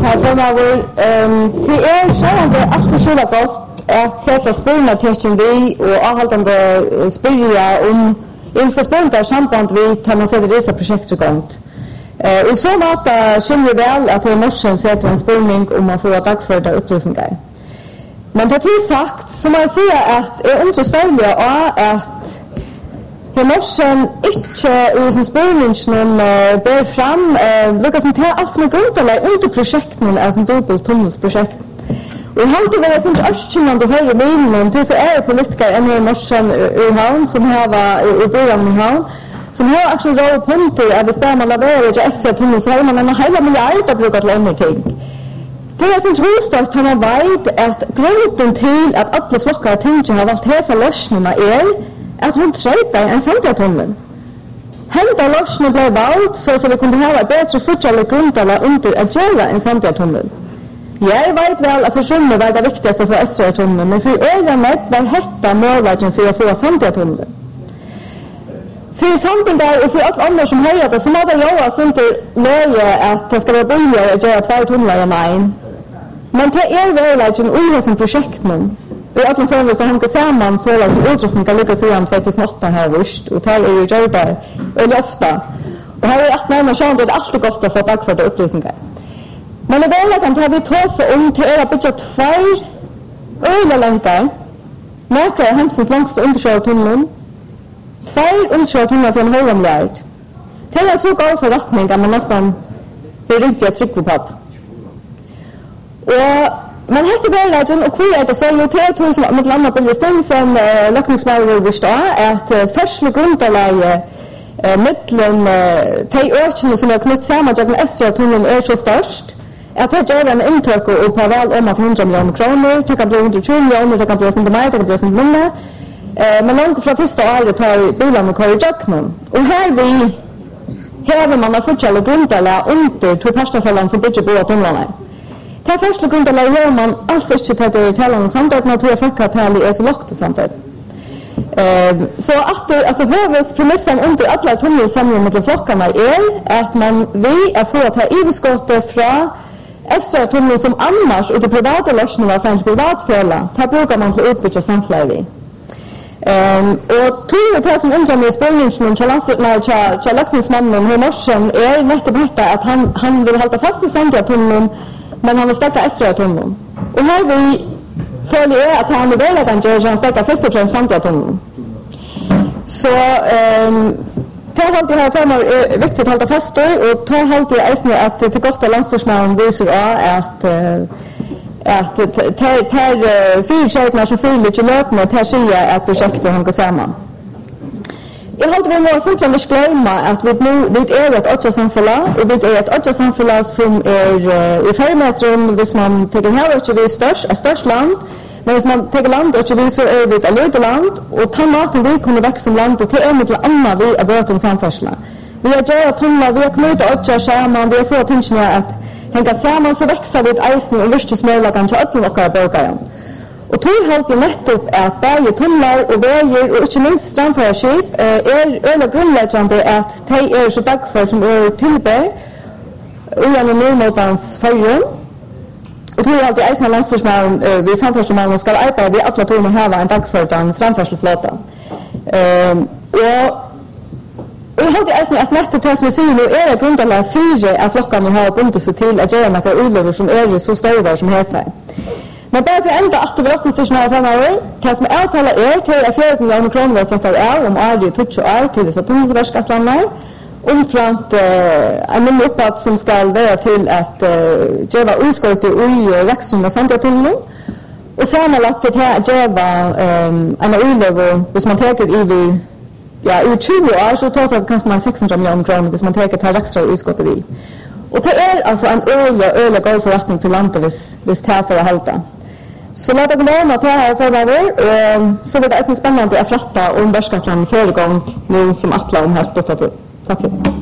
Herr Formaver. Det självande alltid så gott att sätta spårnartesten vi och avhållande spyrja om ska spårna samband vi tar man sätter dessa projekt igång. Och så var det skiljer väl att det morsen sätter en spårning om man får dagförda upplysningar. Men det till sagt så man säger att det är inte större att morsen inte i sin spårningen bär fram lyckas som ta allt som är grundläggande under projekten alltså dubbeltunnelsprojekt. Och han det var sånt östchinan då höjer minnen till så är politiker än i morsen i havn som här var i början i havn som har också rå punkter att bestämma lavera i SC-tunneln så har man en hela miljard att bruka till andra ting. Det är sånt trostart han har vet att grunden till att alla flockar tänker har valt hesa lösningarna att hon träta en Sandötunnel. Hända lösningen blev valt så vi kunde ha bättre fortsatta grundala under att göra en Sandötunnel. Jag vet väl att försumma var det viktigaste för Östertunneln, men för ögonet var hetta målvagen för att få Sandötunneln. För Sandötunneln och för alla andra som höjer det så må det göras inte löje att det ska vara billigare att göra 2 tunnlar än en. Men det är väl i hos projekten. I alla fall så hänger samman så som utdrukningar lyckas sedan 2008 här först och tar ju gjort där eller ofta. Och här är att man så det är alltid gott att få tack för det upplysningar. Men det är väl att vi tar så om till att bygga 2 ölelänkar. Några hemsens längsta undersjötunneln. 2 undersjötunnlar för en halv miljard. Det är så gav förrättningar man nästan blir riktigt sikker på. Och man heter Berlagen och kvar är det så ju till som med landa på distansen lockningsmärker vi står att färsle grundläge mellan de öarna som är knutet samman med Östertunneln är så störst att det gör en intök och på väl om 100 miljoner kronor det kan bli 120 miljoner det kan bli inte mer det kan bli inte mindre men långt från första året tar bilarna kvar i jacknon och här man har fortsatt grundläge under två pastafällan som bygger på tunnlarna. Det första grundläge gör man alls inte till det talande samtidigt när det folktal är så lågt samtidigt. Så att alltså huvudpremissen under alla tunnelsamlingar med flockarna är att man vi får ta överskottet från Östertunneln som annars ute privata lösningar från privatfälla. Här brukar man för utbyggja samfläge. Och tror det som undrar med spårningen till lockningsmannen hur morsen är nettopp detta att han vill hålla fast i Sandötunneln men han vill stärka Östertunneln. Och här vi följer att han är väl att han gör han stärka först och främst Sandötunneln. Så ta halt det här framåt är viktigt att hålla fast i och ta halt det är att till korta landstingsmannen visar att fyrtjärna som fyller löpande här säger att projektet hänger samman. Jag håller vi måste inte glömma att vi är ett åtgärdssamfälle och vi är ett åtgärdssamfälle som är i färgmetron hvis man tänker här och vi störst land men hvis man tänker land och vi så är vi ett litet land och ta maten vi kommer växa som land och till en till annan vi är bort om samfärsla. Vi har gjort tunnlar, vi har knutit åtgärd samman, vi har fått tingene att hänga samman så växer vi ett eisen och värsta smörlagan till öppna och borgare. Och tog halt ju nettopp att berge tunnlar och vägar och inte minst strandfärskip är grundläggande att de är så dagför som är tillbär och en nordmotans färgen. Och tog halt i eisna landstyrsmären vid samfärslemännen ska arbeta vid alla tunnlar hava en dagfördan strandfärsleflåta. Och jag hade eisen att nettopp det som vi säger nu är grundläggande 4 av flockarna har bundet sig till att göra några utlöver som är så stora som hälsar. Men därför ända att det lockningsstationen här framöver, det som avtalar till 4 miljoner kronor att sätta om året 20 år till dessa tunnelverkskatlarna omframt en ny uppåt som ska vara till att göra utskottet i växten av Sandötunneln och sammanlagt för det att göra en utlöver hvis man tänker i 20 år så tar sig kanske man 600 miljoner kronor hvis man tänker ta extra utskottet vid. Och det är alltså en öliga god förrättning för landet hvis det här för att hålla. Så låt oss glömma att det här framöver och så blir det spännande att fratta om Bergskatlan förra gång nu som Atla om här stöttat upp. Tack för det.